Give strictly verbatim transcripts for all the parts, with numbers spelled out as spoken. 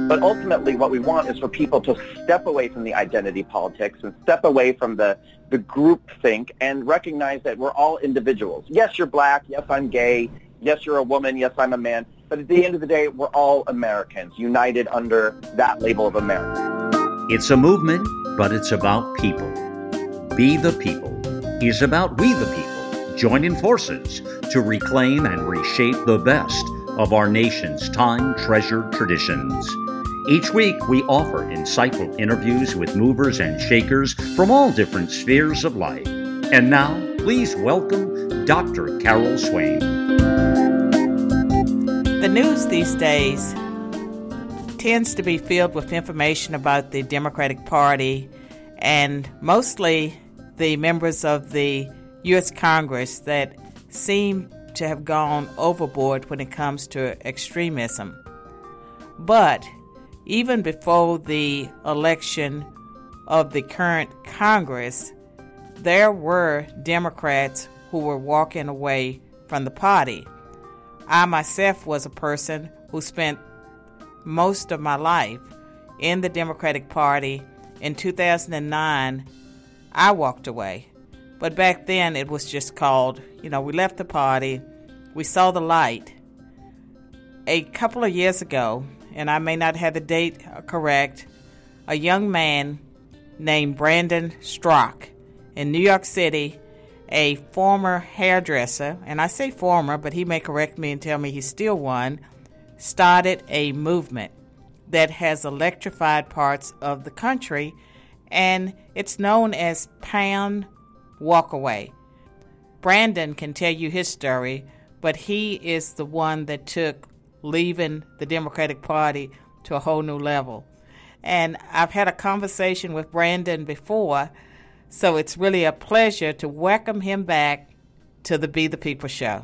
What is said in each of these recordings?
But ultimately, what we want is for people to step away from the identity politics and step away from the, the group think and recognize that we're all individuals. Yes, you're black. Yes, I'm gay. Yes, you're a woman. Yes, I'm a man. But at the end of the day, we're all Americans, united under that label of America. It's a movement, but it's about people. Be the People is about we the people joining forces to reclaim and reshape the best of our nation's time-treasured traditions. Each week, we offer insightful interviews with movers and shakers from all different spheres of life. And now, please welcome Doctor Carol Swain. The news these days tends to be filled with information about the Democratic Party and mostly the members of the U S Congress that seem to have gone overboard when it comes to extremism. But even before the election of the current Congress, there were Democrats who were walking away from the party. I myself was a person who spent most of my life in the Democratic Party. In two thousand nine, I walked away. But back then it was just called, you know, we left the party, we saw the light. A couple of years ago, and I may not have the date correct, a young man named Brandon Straka in New York City, a former hairdresser, and I say former, but he may correct me and tell me he's still one, started a movement that has electrified parts of the country, and it's known as Pound Walk Away. Brandon can tell you his story, but he is the one that took leaving the Democratic Party to a whole new level. And I've had a conversation with Brandon before, so it's really a pleasure to welcome him back to the Be the People show.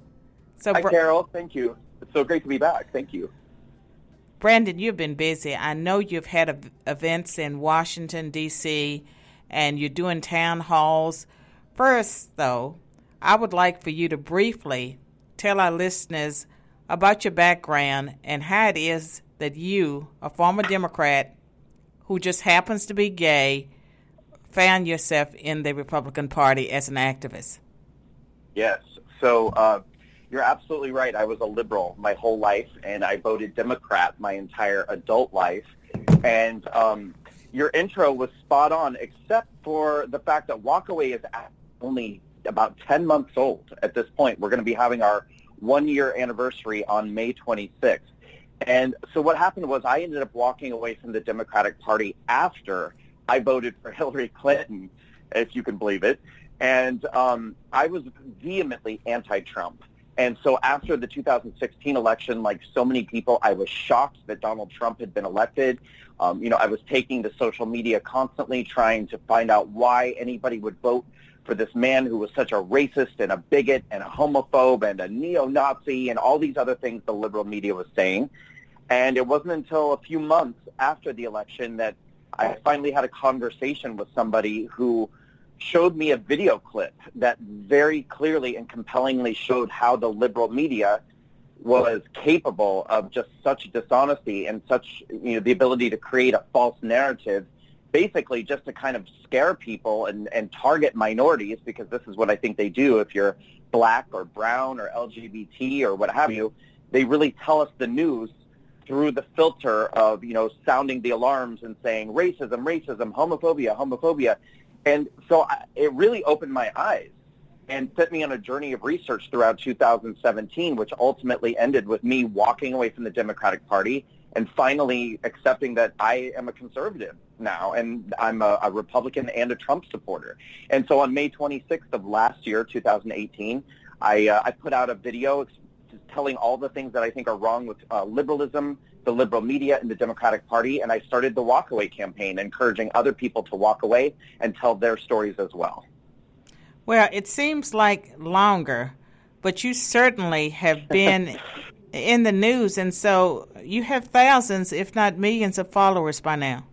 So, Hi, Br- Carol. Thank you. It's so great to be back. Thank you. Brandon, you've been busy. I know you've had ev- events in Washington, D C, and you're doing town halls. First, though, I would like for you to briefly tell our listeners about your background and how it is that you, a former Democrat who just happens to be gay, found yourself in the Republican Party as an activist. Yes. So uh, you're absolutely right. I was a liberal my whole life, and I voted Democrat my entire adult life. And um, your intro was spot on, except for the fact that Walkaway is only about ten months old at this point. We're going to be having our one-year anniversary on May twenty-sixth. And so what happened was I ended up walking away from the Democratic Party after I voted for Hillary Clinton, if you can believe it. And um, I was vehemently anti-Trump. And so after the two thousand sixteen election, like so many people, I was shocked that Donald Trump had been elected. Um, you know, I was taking to social media constantly trying to find out why anybody would vote for this man who was such a racist and a bigot and a homophobe and a neo-Nazi and all these other things the liberal media was saying. And it wasn't until a few months after the election that I finally had a conversation with somebody who showed me a video clip that very clearly and compellingly showed how the liberal media was capable of just such dishonesty and such, you know, the ability to create a false narrative, basically just to kind of scare people and, and target minorities, because this is what I think they do. If you're black or brown or L G B T or what have you, they really tell us the news through the filter of, you know, sounding the alarms and saying racism, racism, homophobia, homophobia. And so I, it really opened my eyes and set me on a journey of research throughout two thousand seventeen, which ultimately ended with me walking away from the Democratic Party and finally accepting that I am a conservative now, and I'm a, a Republican and a Trump supporter. And so on May twenty-sixth of last year, two thousand eighteen, I, uh, I put out a video telling all the things that I think are wrong with uh, liberalism, the liberal media, and the Democratic Party, and I started the Walk Away campaign, encouraging other people to walk away and tell their stories as well. Well, it seems like longer, but you certainly have been in the news, and so you have thousands, if not millions, of followers by now.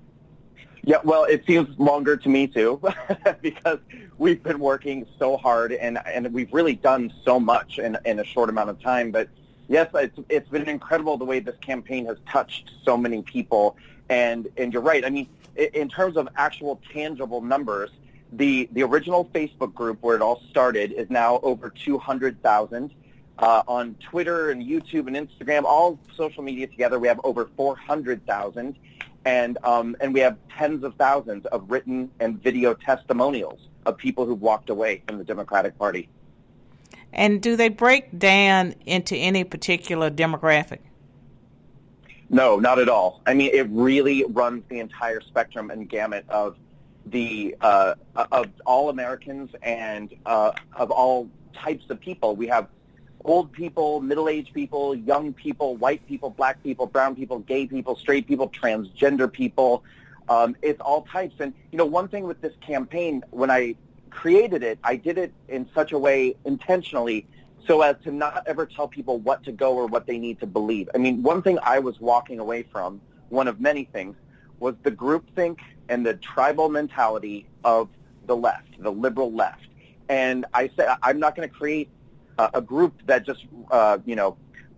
Yeah, well, it seems longer to me, too, because we've been working so hard, and, and we've really done so much in, in a short amount of time. But Yes, it's, it's been incredible the way this campaign has touched so many people. And, and you're right. I mean, in terms of actual tangible numbers, the, the original Facebook group where it all started is now over two hundred thousand. Uh, on Twitter and YouTube and Instagram, all social media together, we have over four hundred thousand. And, um, and we have tens of thousands of written and video testimonials of people who've walked away from the Democratic Party. And do they break down into any particular demographic? No, not at all. I mean, it really runs the entire spectrum and gamut of the uh, of all Americans and uh, of all types of people. We have old people, middle-aged people, young people, white people, black people, brown people, gay people, straight people, transgender people. Um, it's all types. And, you know, one thing with this campaign, when I created it, I did it in such a way intentionally so as to not ever tell people what to go or what they need to believe. I mean, one thing I was walking away from, one of many things, was the groupthink and the tribal mentality of the left, the liberal left. And I said, I'm not going to create uh, a group that just, uh, you know,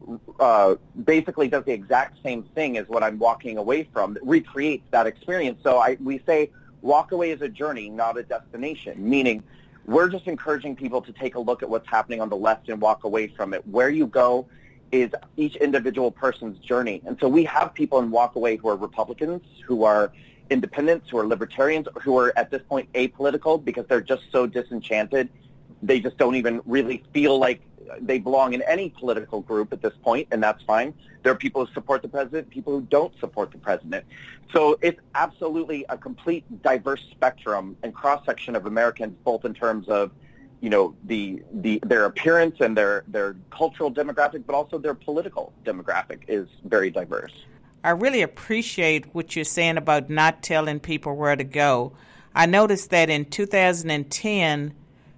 uh, basically does the exact same thing as what I'm walking away from, that recreates that experience. So I, we say walk away is a journey, not a destination, meaning we're just encouraging people to take a look at what's happening on the left and walk away from it. Where you go is each individual person's journey. And so we have people in Walk Away who are Republicans, who are independents, who are libertarians, who are at this point apolitical because they're just so disenchanted. They just don't even really feel like they belong in any political group at this point, and that's fine. There are people who support the president, people who don't support the president. So it's absolutely a complete diverse spectrum and cross-section of Americans, both in terms of, you know, the the their appearance and their, their cultural demographic, but also their political demographic is very diverse. I really appreciate what you're saying about not telling people where to go. I noticed that in two thousand ten,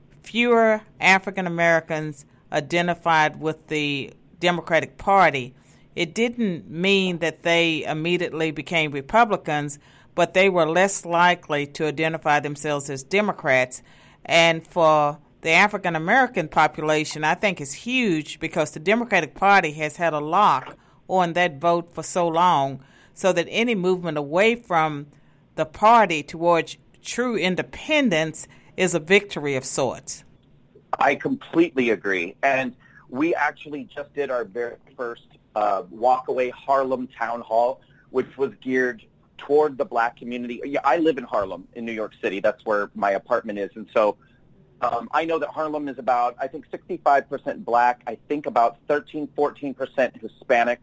fewer African Americans identified with the Democratic Party. It didn't mean that they immediately became Republicans, but they were less likely to identify themselves as Democrats. And for the African American population, I think it's huge because the Democratic Party has had a lock on that vote for so long, so that any movement away from the party towards true independence is a victory of sorts. I completely agree. And we actually just did our very first uh, Walk Away Harlem Town Hall, which was geared toward the black community. Yeah, I live in Harlem in New York City. That's where my apartment is. And so um, I know that Harlem is about, I think, sixty-five percent black, I think about thirteen, fourteen percent Hispanic,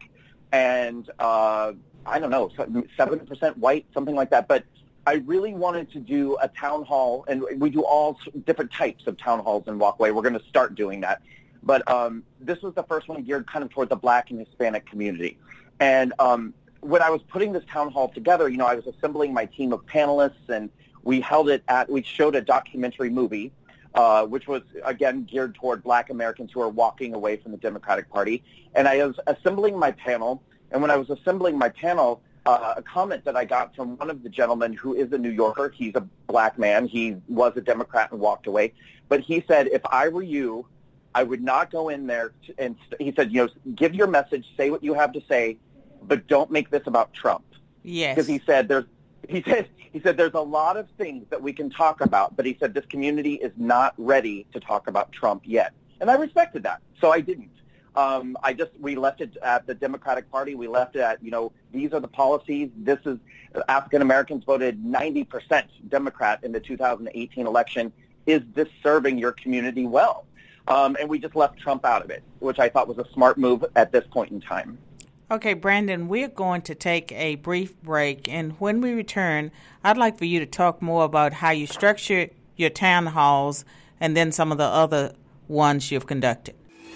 and uh, I don't know, seven percent white, something like that. But I really wanted to do a town hall, and we do all different types of town halls in Walkway. We're going to start doing that. But um, this was the first one geared kind of toward the black and Hispanic community. And um, when I was putting this town hall together, you know, I was assembling my team of panelists, and we held it at, we showed a documentary movie, uh, which was, again, geared toward black Americans who are walking away from the Democratic Party. And I was assembling my panel, and when I was assembling my panel, Uh, a comment that I got from one of the gentlemen who is a New Yorker. He's a black man. He was a Democrat and walked away. But he said, if I were you, I would not go in there. To, and he said, you know, give your message, say what you have to say, but don't make this about Trump. Yes. Because he said there's, he said, he said there's a lot of things that we can talk about, but he said this community is not ready to talk about Trump yet. And I respected that, so I didn't. Um, I just, we left it at the Democratic Party. We left it at, you know, these are the policies. This is, African Americans voted ninety percent Democrat in the two thousand eighteen election. Is this serving your community well? Um, and we just left Trump out of it, which I thought was a smart move at this point in time. Okay, Brandon, we're going to take a brief break. And when we return, I'd like for you to talk more about how you structure your town halls and then some of the other ones you've conducted.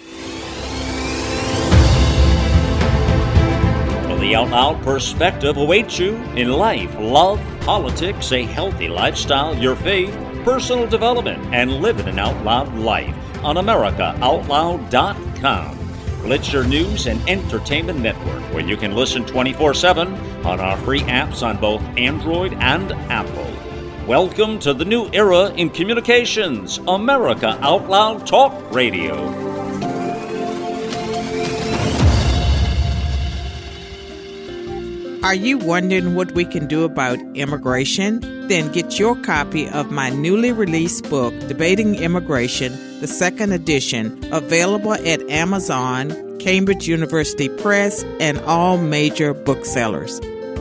The Out Loud perspective awaits you in life, love, politics, a healthy lifestyle, your faith, personal development, and living an out loud life on America Out Loud dot com. It's your news and entertainment network where you can listen twenty-four seven on our free apps on both Android and Apple. Welcome to the new era in communications, America Out Loud Talk Radio. Are you wondering what we can do about immigration? Then get your copy of my newly released book, Debating Immigration, the second edition, available at Amazon, Cambridge University Press, and all major booksellers.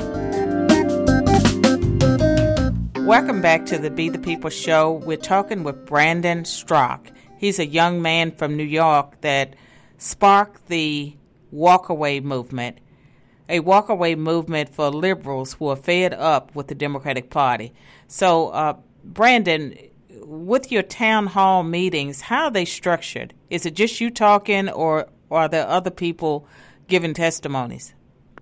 Welcome back to the Be the People show. We're talking with Brandon Straka. He's a young man from New York that sparked the walkaway movement. A walkaway movement for liberals who are fed up with the Democratic Party. So, uh, Brandon, with your town hall meetings, how are they structured? Is it just you talking, or, or are there other people giving testimonies?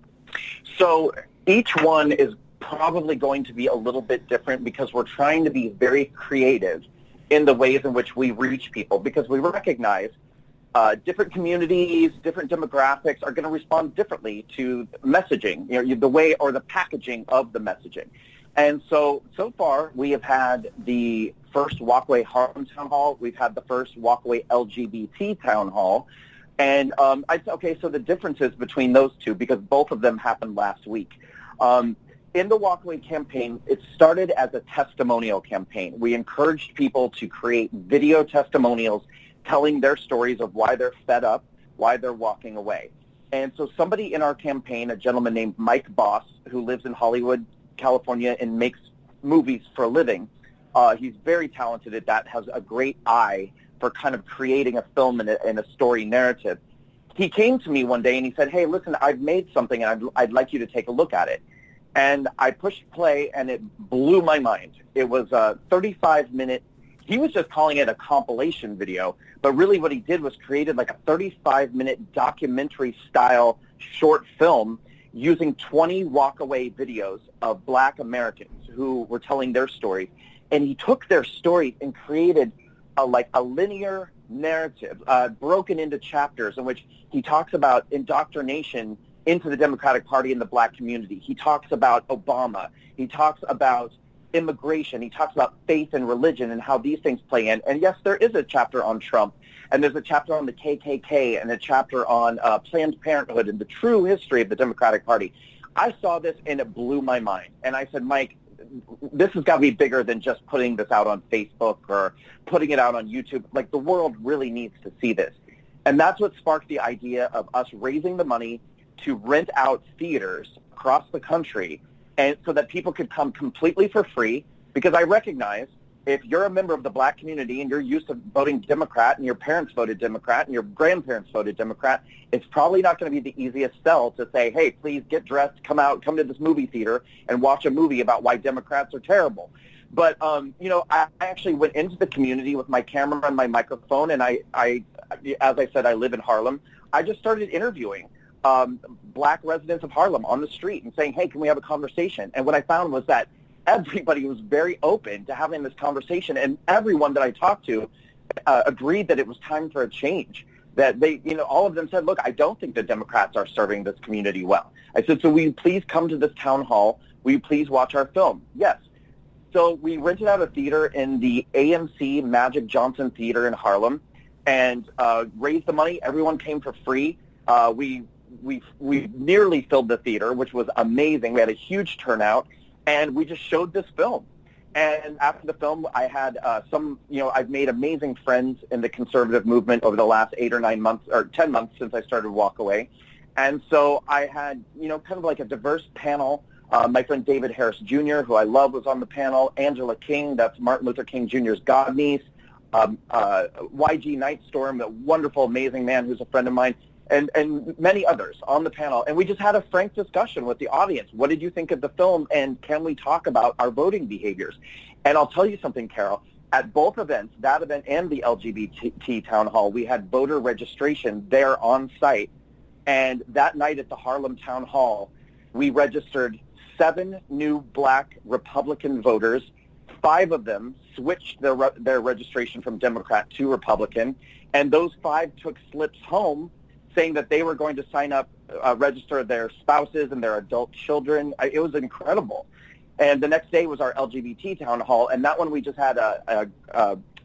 So each one is probably going to be a little bit different because we're trying to be very creative in the ways in which we reach people, because we recognize Uh, different communities, different demographics are going to respond differently to messaging, you know, the way or the packaging of the messaging. And so, so far, we have had the first Walkaway Harlem Town Hall. We've had the first Walkaway L G B T Town Hall. And, um, I, okay, so the differences between those two, because both of them happened last week. Um, in the Walkaway campaign, it started as a testimonial campaign. We encouraged people to create video testimonials telling their stories of why they're fed up, why they're walking away. And so somebody in our campaign, a gentleman named Mike Boss, who lives in Hollywood, California, and makes movies for a living, uh, he's very talented at that, has a great eye for kind of creating a film and a, and a story narrative. He came to me one day and he said, hey, listen, I've made something and I'd, I'd like you to take a look at it. And I pushed play and it blew my mind. It was a thirty-five minute, he was just calling it a compilation video, but really what he did was created like a thirty-five minute documentary style short film using twenty walkaway videos of Black Americans who were telling their stories. And he took their stories and created a, like a linear narrative uh, broken into chapters in which he talks about indoctrination into the Democratic Party and the Black community. He talks about Obama. He talks about immigration. He talks about faith and religion and how these things play in. And yes, there is a chapter on Trump, and there's a chapter on the K K K, and a chapter on uh, Planned Parenthood and the true history of the Democratic Party. I saw this and it blew my mind. And I said, Mike, this has got to be bigger than just putting this out on Facebook or putting it out on YouTube. Like, the world really needs to see this. And that's what sparked the idea of us raising the money to rent out theaters across the country, and so that people could come completely for free, because I recognize if you're a member of the Black community and you're used to voting Democrat and your parents voted Democrat and your grandparents voted Democrat, it's probably not going to be the easiest sell to say, hey, please get dressed, come out, come to this movie theater and watch a movie about why Democrats are terrible. But, um, you know, I actually went into the community with my camera and my microphone, and I, I, as I said, I live in Harlem. I just started interviewing Um, Black residents of Harlem on the street and saying, hey, can we have a conversation? And what I found was that everybody was very open to having this conversation, and everyone that I talked to uh, agreed that it was time for a change. That they, you know, all of them said, look, I don't think the Democrats are serving this community well. I said, so will you please come to this town hall? Will you please watch our film? Yes. So we rented out a theater in the A M C Magic Johnson Theater in Harlem and uh, raised the money. Everyone came for free. Uh, we We we nearly filled the theater, which was amazing. We had a huge turnout, and we just showed this film. And after the film, I had uh, some, you know, I've made amazing friends in the conservative movement over the last eight or nine months, or ten months since I started Walkaway. And so I had, you know, kind of like a diverse panel. Uh, my friend David Harris Junior, who I love, was on the panel. Angela King, that's Martin Luther King Junior's godniece. Um, uh, Y G Nightstorm, a wonderful, amazing man who's a friend of mine. And, and many others on the panel. And we just had a frank discussion with the audience. What did you think of the film, and can we talk about our voting behaviors? And I'll tell you something, Carol. At both events, that event and the L G B T Town Hall, we had voter registration there on site. And that night at the Harlem Town Hall, we registered seven new Black Republican voters. Five of them switched their, their registration from Democrat to Republican. And those five took slips home saying that they were going to sign up, uh, register their spouses and their adult children. I, it was incredible. And the next day was our L G B T town hall, and that one we just had a, a, a,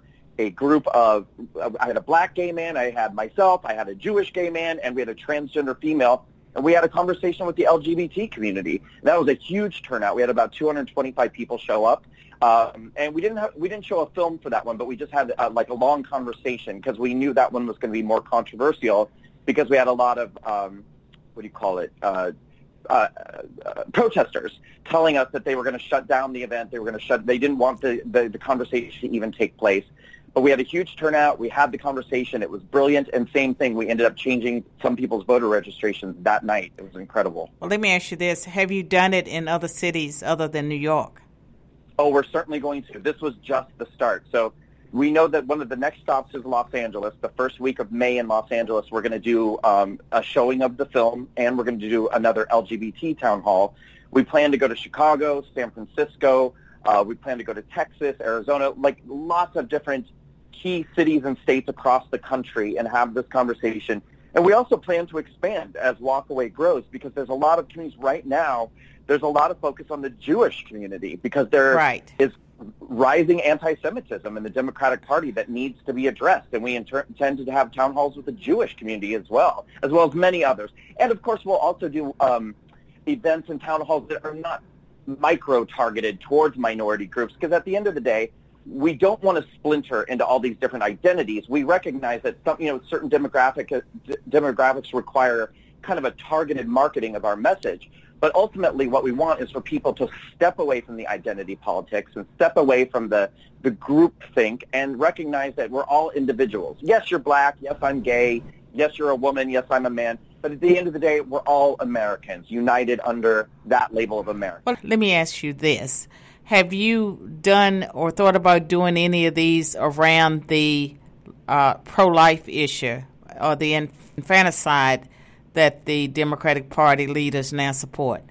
a group of, I had a Black gay man, I had myself, I had a Jewish gay man, and we had a transgender female. and we had a conversation with the L G B T community. That was a huge turnout. We had about two hundred twenty-five people show up, um, and we didn't have, we didn't show a film for that one, but we just had uh, like a long conversation because we knew that one was going to be more controversial because we had a lot of um, what do you call it? Uh, Uh, uh, protesters telling us that they were going to shut down the event. They were going to shut. They didn't want the, the, the conversation to even take place. But we had a huge turnout. We had the conversation. It was brilliant. And same thing, we ended up changing some people's voter registrations that night. It was incredible. Well, let me ask you this. Have you done it in other cities other than New York? Oh, we're certainly going to. This was just the start. So we know that one of the next stops is Los Angeles. The first week of May in Los Angeles, we're going to do um, a showing of the film, and we're going to do another L G B T town hall. We plan to go to Chicago, San Francisco. Uh, we plan to go to Texas, Arizona, like lots of different key cities and states across the country and have this conversation. And we also plan to expand as Walkaway grows because there's a lot of communities right now. There's a lot of focus on the Jewish community because there right. is rising anti-Semitism in the Democratic Party that needs to be addressed, and we inter- intend to have town halls with the Jewish community as well, as well as many others. And of course, we'll also do um, events and town halls that are not micro-targeted towards minority groups, because at the end of the day, we don't want to splinter into all these different identities. We recognize that some, you know, certain demographic uh, d- demographics require kind of a targeted marketing of our message. But ultimately, what we want is for people to step away from the identity politics and step away from the, the group think and recognize that we're all individuals. Yes, you're black. Yes, I'm gay. Yes, you're a woman. Yes, I'm a man. But at the end of the day, we're all Americans, united under that label of America. Well, let me ask you this. Have you done or thought about doing any of these around the uh, pro-life issue or the infanticide that the Democratic Party leaders now support?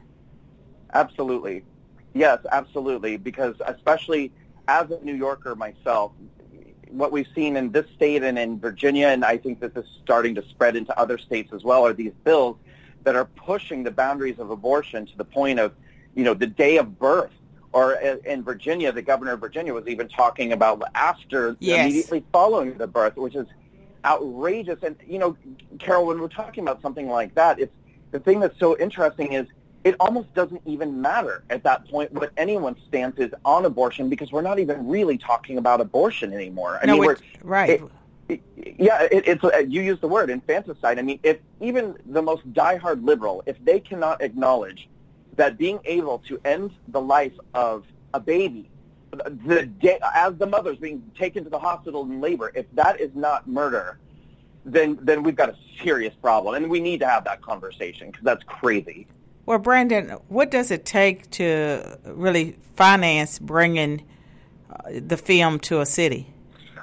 Absolutely. Yes, absolutely. Because especially as a New Yorker myself, what we've seen in this state and in Virginia, and I think that this is starting to spread into other states as well, are these bills that are pushing the boundaries of abortion to the point of, you know, the day of birth. Or in Virginia, the governor of Virginia was even talking about after, yes. immediately following the birth, which is outrageous. And, you know, Carol, when we're talking about something like that, it's the thing that's so interesting is it almost doesn't even matter at that point what anyone's stance is on abortion because we're not even really talking about abortion anymore. I no, mean, we're, right. It, it, yeah, it, it's uh, you use the word infanticide. I mean, if even the most diehard liberal, if they cannot acknowledge that being able to end the life of a baby the day, as the mother's being taken to the hospital in labor, if that is not murder, then then we've got a serious problem, and we need to have that conversation because that's crazy. Well, Brandon, what does it take to really finance bringing uh, the film to a city?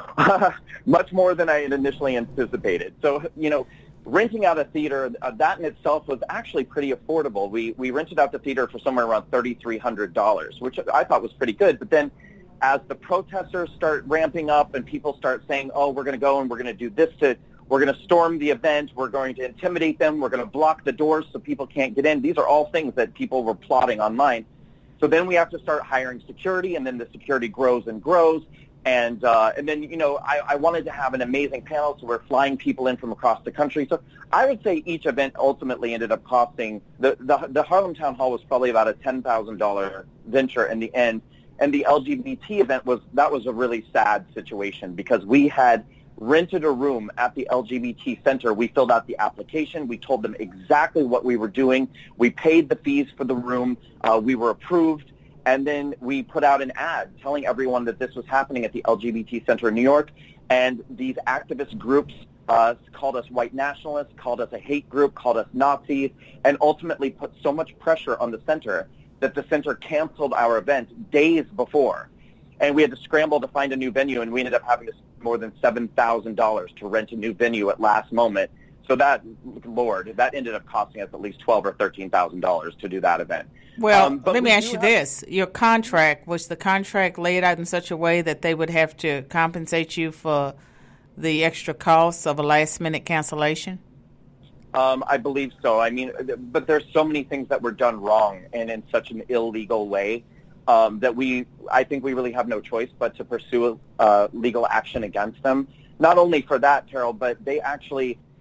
Much more than I had initially anticipated. So, you know, renting out a theater, uh, that in itself was actually pretty affordable. We we rented out the theater for somewhere around three thousand three hundred dollars, which I thought was pretty good. But then as the protesters start ramping up and people start saying, oh, we're going to go and we're going to do this to, we're going to storm the event, we're going to intimidate them, we're going to block the doors so people can't get in. These are all things that people were plotting online. So then we have to start hiring security, and then the security grows and grows. And uh, and then, you know, I, I wanted to have an amazing panel, so we're flying people in from across the country. So I would say each event ultimately ended up costing, the, the, the Harlem Town Hall was probably about a ten thousand dollars venture in the end. And the L G B T event was, that was a really sad situation because we had rented a room at the L G B T Center. We filled out the application. We told them exactly what we were doing. We paid the fees for the room. Uh, we were approved. And then we put out an ad telling everyone that this was happening at the L G B T Center in New York. And these activist groups uh, called us white nationalists, called us a hate group, called us Nazis, and ultimately put so much pressure on the center that the center canceled our event days before. And we had to scramble to find a new venue, and we ended up having to spend more than seven thousand dollars to rent a new venue at last moment. So that, Lord, that ended up costing us at least twelve thousand dollars or thirteen thousand dollars to do that event. Well, um, let me ask you have, this. Your contract, was the contract laid out in such a way that they would have to compensate you for the extra costs of a last-minute cancellation? Um, I believe so. I mean, but there's so many things that were done wrong and in such an illegal way um, that we, I think we really have no choice but to pursue uh, legal action against them. Not only for that, Carol, but they actually,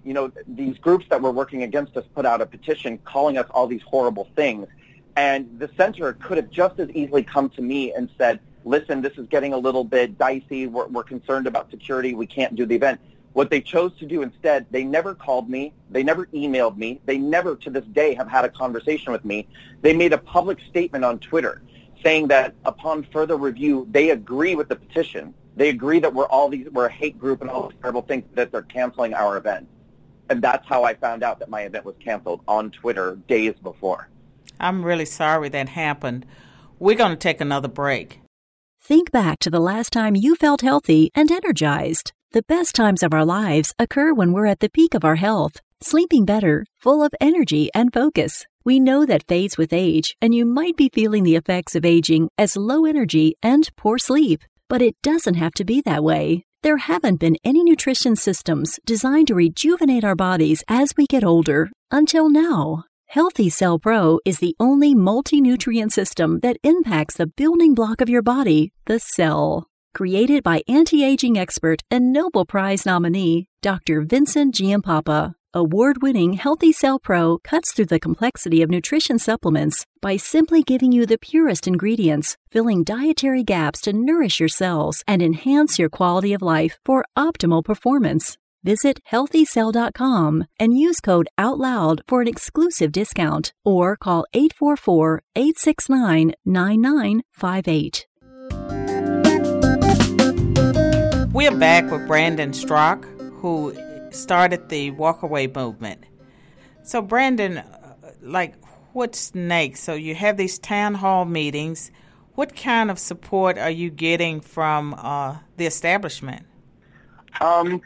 you know, these groups that were working against us put out a petition calling us all these horrible things. And the center could have just as easily come to me and said, listen, this is getting a little bit dicey. We're, we're concerned about security. We can't do the event. What they chose to do instead, they never called me. They never emailed me. They never, to this day, have had a conversation with me. They made a public statement on Twitter saying that upon further review, they agree with the petition. They agree that we're all these, we're a hate group and all these terrible things, that they're canceling our event. And that's how I found out that my event was canceled, on Twitter days before. I'm really sorry that happened. We're going to take another break. Think back to the last time you felt healthy and energized. The best times of our lives occur when we're at the peak of our health, sleeping better, full of energy and focus. We know that fades with age, and you might be feeling the effects of aging as low energy and poor sleep. But it doesn't have to be that way. There haven't been any nutrition systems designed to rejuvenate our bodies as we get older until now. Healthy Cell Pro is the only multi-nutrient system that impacts the building block of your body, the cell. Created by anti-aging expert and Nobel Prize nominee, Doctor Vincent Giampapa, award-winning Healthy Cell Pro cuts through the complexity of nutrition supplements by simply giving you the purest ingredients, filling dietary gaps to nourish your cells and enhance your quality of life for optimal performance. Visit healthy cell dot com and use code OUTLOUD for an exclusive discount, or call eight four four, eight six nine, nine nine five eight. We're back with Brandon Straka, who started the Walkaway movement. So, Brandon, like, what's next? So you have these town hall meetings. What kind of support are you getting from uh, the establishment? Um,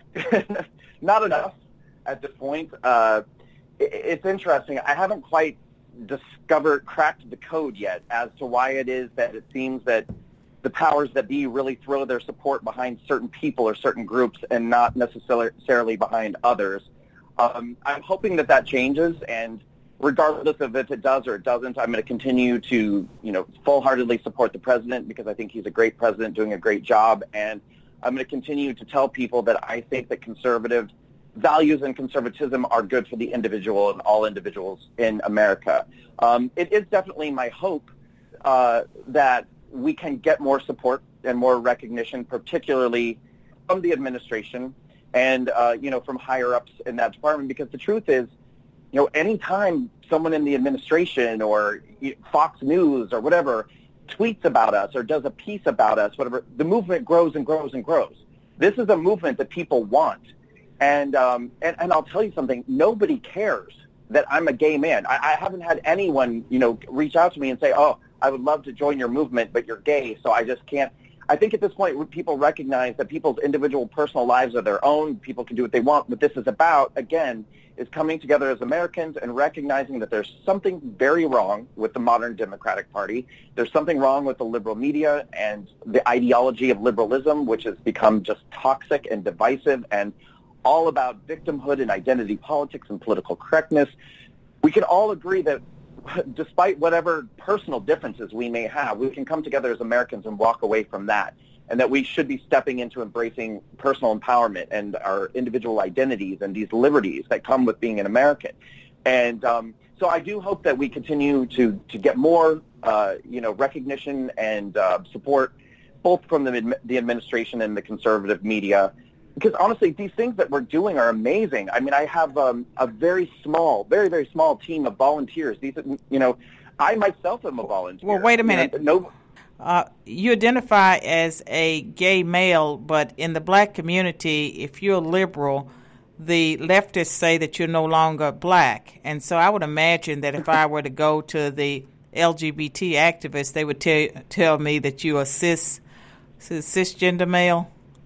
not enough at this point. Uh, it, it's interesting. I haven't quite discovered, cracked the code yet as to why it is that it seems that the powers that be really throw their support behind certain people or certain groups and not necessarily behind others. Um, I'm hoping that that changes, and regardless of if it does or it doesn't, I'm going to continue to, you know, full-heartedly support the president, because I think he's a great president doing a great job, and I'm going to continue to tell people that I think that conservative values and conservatism are good for the individual and all individuals in America. Um, it is definitely my hope uh, that we can get more support and more recognition, particularly from the administration and, uh, you know, from higher ups in that department, because the truth is, you know, anytime someone in the administration or Fox News or whatever tweets about us or does a piece about us, whatever, the movement grows and grows and grows. This is a movement that people want. And, um, and, and I'll tell you something, nobody cares that I'm a gay man. I, I haven't had anyone, you know, reach out to me and say, oh, I would love to join your movement, but you're gay, so I just can't. I think at this point, people recognize that people's individual personal lives are their own. People can do what they want. What this is about, again, is coming together as Americans and recognizing that there's something very wrong with the modern Democratic Party. There's something wrong with the liberal media and the ideology of liberalism, which has become just toxic and divisive and all about victimhood and identity politics and political correctness. We can all agree that despite whatever personal differences we may have, we can come together as Americans and walk away from that, and that we should be stepping into embracing personal empowerment and our individual identities and these liberties that come with being an American. And um, so I do hope that we continue to, to get more, uh, you know, recognition and uh, support, both from the, the administration and the conservative media. Because honestly, these things that we're doing are amazing. I mean, I have um, a very small, very, very small team of volunteers. These, you know, I myself am a volunteer. Well, wait a minute. You know, no, uh, you identify as a gay male, but in the black community, if you're liberal, the leftists say that you're no longer black. And so I would imagine that if I were to go to the L G B T activists, they would tell tell me that you're a cis, cis cisgender male.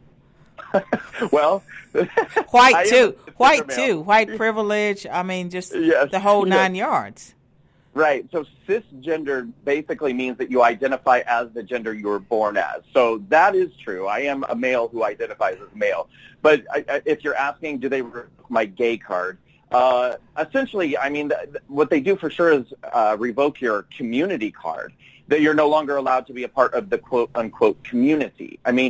Well, white too, white too, white privilege. I mean, just yes, the whole nine yes. yards. Right. So cisgender basically means that you identify as the gender you were born as. So that is true. I am a male who identifies as male. But I, I, if you're asking, do they revoke my gay card? Uh, essentially, I mean, th- what they do for sure is uh, revoke your community card, that you're no longer allowed to be a part of the quote-unquote community. I mean,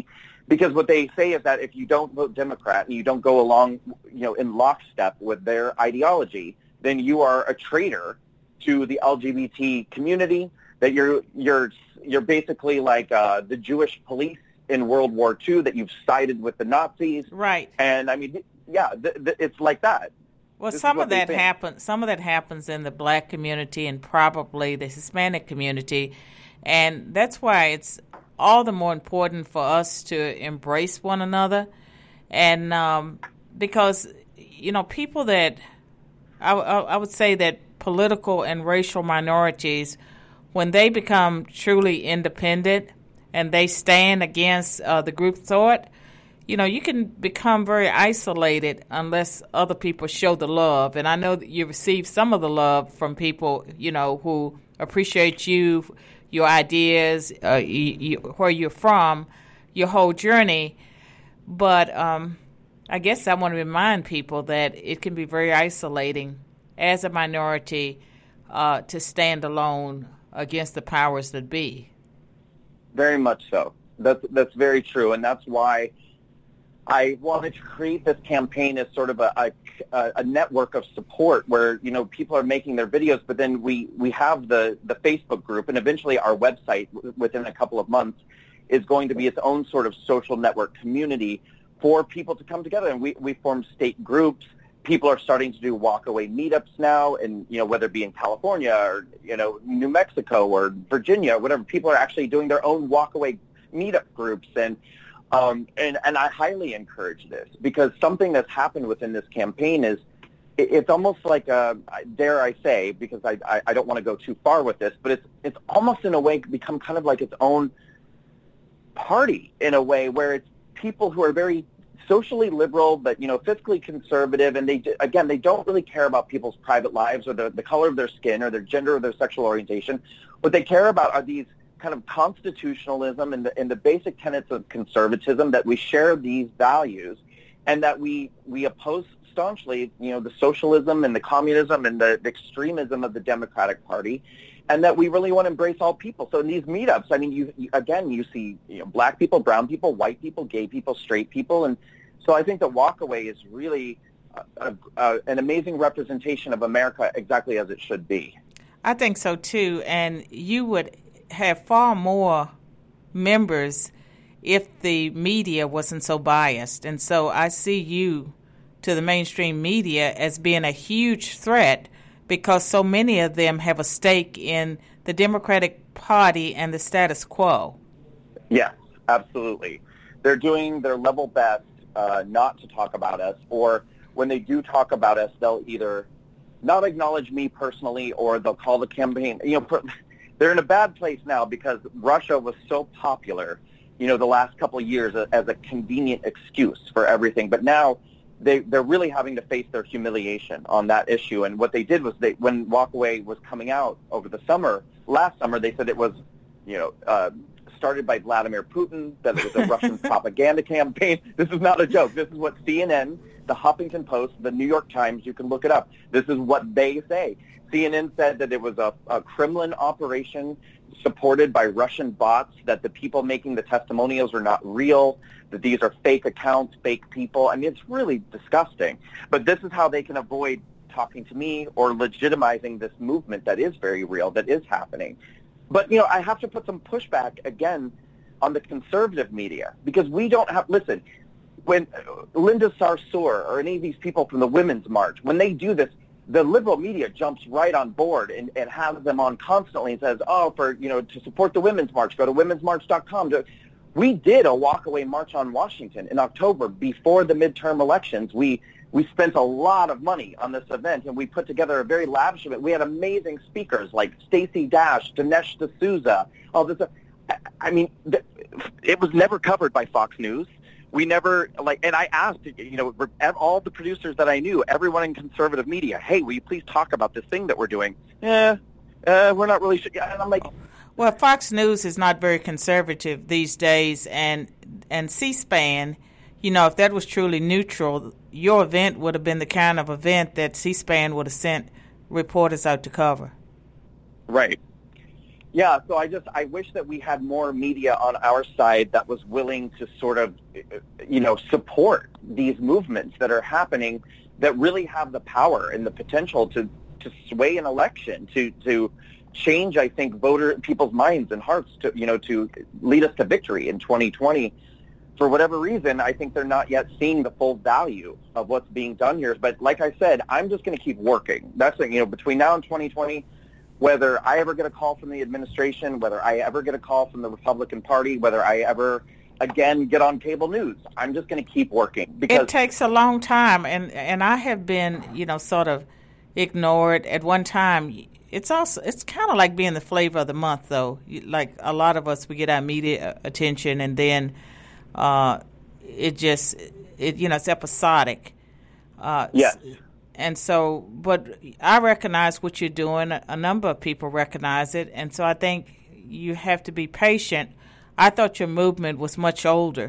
Because what they say is that if you don't vote Democrat and you don't go along, you know, in lockstep with their ideology, then you are a traitor to the L G B T community. That you're you're you're basically like uh, the Jewish police in World War Two. That you've sided with the Nazis. Right. And I mean, yeah, th- th- it's like that. Well, This some is of what they that think. happens. Some of that happens in the Black community and probably the Hispanic community, and that's why it's all the more important for us to embrace one another, and um, because you know people that I, I, I would say that political and racial minorities, when they become truly independent and they stand against uh, the group thought, you know, you can become very isolated unless other people show the love. And I know that you receive some of the love from people, you know, who appreciate you, your ideas, uh, you, you, where you're from, your whole journey. But um, I guess I want to remind people that it can be very isolating as a minority uh, to stand alone against the powers that be. Very much so. That's that's very true, and that's why I wanted to create this campaign as sort of a, a, a network of support where, you know, people are making their videos, but then we, we have the, the Facebook group, and eventually our website within a couple of months is going to be its own sort of social network community for people to come together. And we, we form state groups. People are starting to do walkaway meetups now, and, you know, whether it be in California or, you know, New Mexico or Virginia, whatever, people are actually doing their own walkaway meetup groups. And Um, and, and I highly encourage this because something that's happened within this campaign is it, it's almost like, a, dare I say, because I, I, I don't want to go too far with this, but it's it's almost in a way become kind of like its own party in a way where it's people who are very socially liberal but, you know, fiscally conservative, and they, again, they don't really care about people's private lives or the, the color of their skin or their gender or their sexual orientation. What they care about are these kind of constitutionalism and the, and the basic tenets of conservatism, that we share these values and that we, we oppose staunchly, you know, the socialism and the communism and the, the extremism of the Democratic Party, and that we really want to embrace all people. So in these meetups, I mean, you, you again, you see, you know, black people, brown people, white people, gay people, straight people. And so I think that Walkaway is really a, a, a, an amazing representation of America exactly as it should be. I think so, too. And you would have far more members if the media wasn't so biased. And so I see you to the mainstream media as being a huge threat because so many of them have a stake in the Democratic Party and the status quo. Yes, absolutely. They're doing their level best uh, not to talk about us, or when they do talk about us, they'll either not acknowledge me personally or they'll call the campaign, you know, they're in a bad place now because Russia was so popular, you know, the last couple of years as a convenient excuse for everything. But now they, they're really having to face their humiliation on that issue. And what they did was they, when Walkaway was coming out over the summer, last summer, they said it was, you know, uh, started by Vladimir Putin, that it was a Russian propaganda campaign. This is not a joke. This is what C N N, the Huffington Post, the New York Times, you can look it up. This is what they say. C N N said that it was a, a Kremlin operation supported by Russian bots, that the people making the testimonials are not real, that these are fake accounts, fake people. I mean, it's really disgusting. But this is how they can avoid talking to me or legitimizing this movement that is very real, that is happening. But, you know, I have to put some pushback, again, on the conservative media because we don't have, listen, when Linda Sarsour or any of these people from the Women's March, when they do this, the liberal media jumps right on board and, and has them on constantly and says, oh, for, you know, to support the Women's March, go to women's march dot com. We did a walkaway march on Washington in October before the midterm elections. We we spent a lot of money on this event, and we put together a very lavish event. We had amazing speakers like Stacey Dash, Dinesh D'Souza, all this. I, I mean, it was never covered by Fox News. We never, like, and I asked, you know, all the producers that I knew, everyone in conservative media, hey, will you please talk about this thing that we're doing? Yeah, uh, we're not really sure. And I'm like, well, Fox News is not very conservative these days, and and C-SPAN, you know, if that was truly neutral, your event would have been the kind of event that C-SPAN would have sent reporters out to cover. Right. Yeah, so I just I wish that we had more media on our side that was willing to sort of, you know, support these movements that are happening that really have the power and the potential to, to sway an election, to to change, I think, voter people's minds and hearts to, you know, to lead us to victory in twenty twenty. For whatever reason, I think they're not yet seeing the full value of what's being done here. But like I said, I'm just going to keep working. That's, you know, between now and twenty twenty, whether I ever get a call from the administration, whether I ever get a call from the Republican Party, whether I ever, again, get on cable news, I'm just going to keep working. Because it takes a long time, and, and I have been, you know, sort of ignored at one time. It's also it's kind of like being the flavor of the month, though. Like a lot of us, we get our media attention, and then uh, it just it you know it's episodic. Uh, yes. And so, but I recognize what you're doing. A number of people recognize it, and so I think you have to be patient. I thought your movement was much older.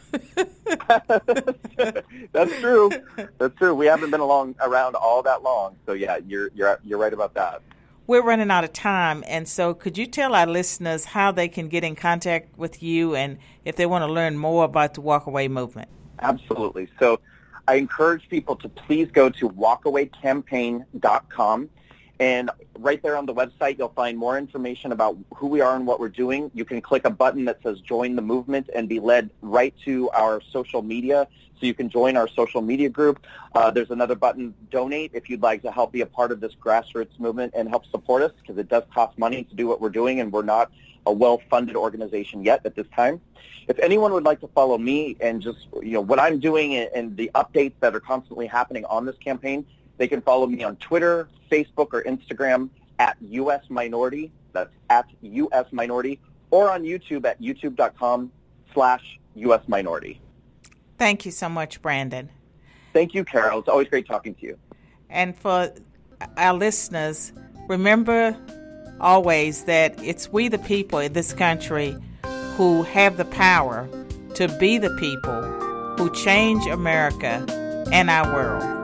That's true. That's true. We haven't been along around all that long. So yeah, you're you're you're right about that. We're running out of time, and so could you tell our listeners how they can get in contact with you and if they want to learn more about the Walkaway movement? Absolutely. So I encourage people to please go to walkaway campaign dot com. And right there on the website, you'll find more information about who we are and what we're doing. You can click a button that says Join the Movement and be led right to our social media. So you can join our social media group. Uh, there's another button, Donate, if you'd like to help be a part of this grassroots movement and help support us, because it does cost money to do what we're doing, and we're not a well-funded organization yet at this time. If anyone would like to follow me and just, you know, what I'm doing and, and the updates that are constantly happening on this campaign, they can follow me on Twitter, Facebook, or Instagram at U S Minority. That's at U S Minority, or on YouTube at youtube.com slash U S Minority. Thank you so much, Brandon. Thank you, Carol. It's always great talking to you. And for our listeners, remember always that it's we the people in this country who have the power to be the people who change America and our world.